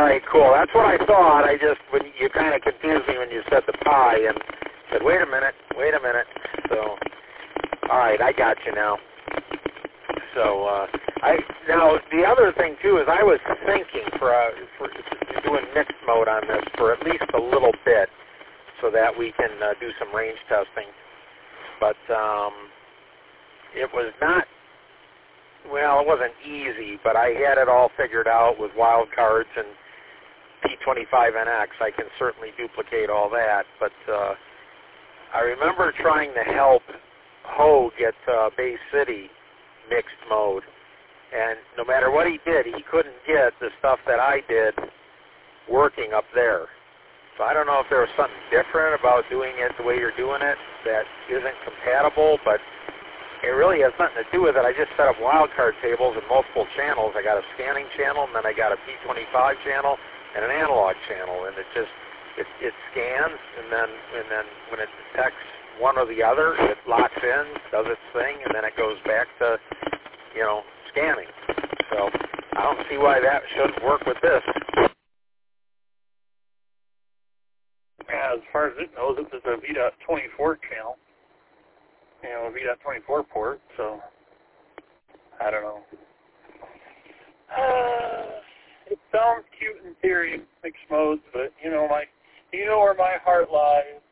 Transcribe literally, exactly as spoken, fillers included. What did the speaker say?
right, cool. That's what I thought. I just, when you kind of confused me when you said the pi and said, wait a minute, wait a minute. So, all right, I got you now. So, uh, I now the other thing too is I was thinking for, uh, for doing mixed mode on this for at least a little bit, so that we can uh, do some range testing. But um, it was not. Well, it wasn't easy, but I had it all figured out with wildcards and P twenty-five N X. I can certainly duplicate all that. But uh, I remember trying to help Hogue at uh, Bay City mixed mode, and no matter what he did, he couldn't get the stuff that I did working up there. So I don't know if there was something different about doing it the way you're doing it that isn't compatible, but it really has nothing to do with it. I just set up wildcard tables and multiple channels. I got a scanning channel, and then I got a P twenty-five channel and an analog channel, and it just it, it scans, and then and then when it detects one or the other, it locks in, does its thing, and then it goes back to, you know, scanning. So I don't see why that shouldn't work with this. Yeah, as far as it knows, it's a V twenty-four channel. You know, a V twenty-four port, so I don't know. Uh, it sounds cute in theory, mixed modes, but you know, my, you know where my heart lies.